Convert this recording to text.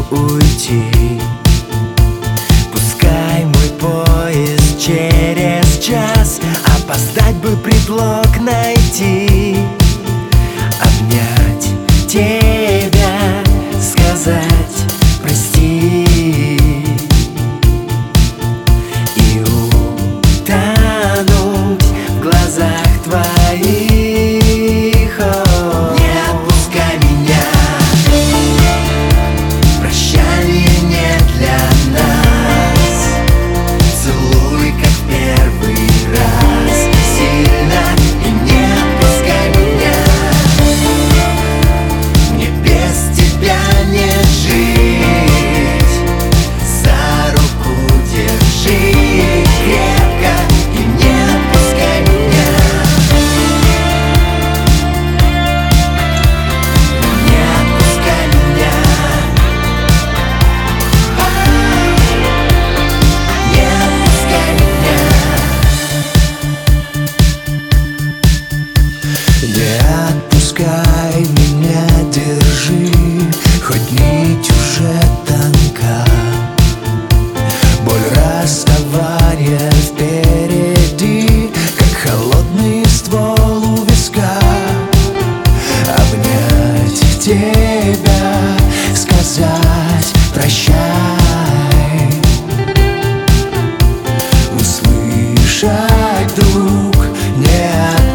уйти. Пускай мой поезд через час, опоздать бы предлог найти. Обнять тебя, сказать прости и утонуть в глазах твоих. Не отпускай меня, прощание не для нас. Целуй, как в первый раз, сильно, и не отпускай меня. Мне без тебя не жить. За руку держи крепко и не отпускай меня. Не отпускай меня. Не отпускай меня. Не отпускай меня, держи, хоть нить уже тонка. Боль расставания впереди, как холодный ствол у виска. Обнять тебя, сказать прощай, услышать, друг, не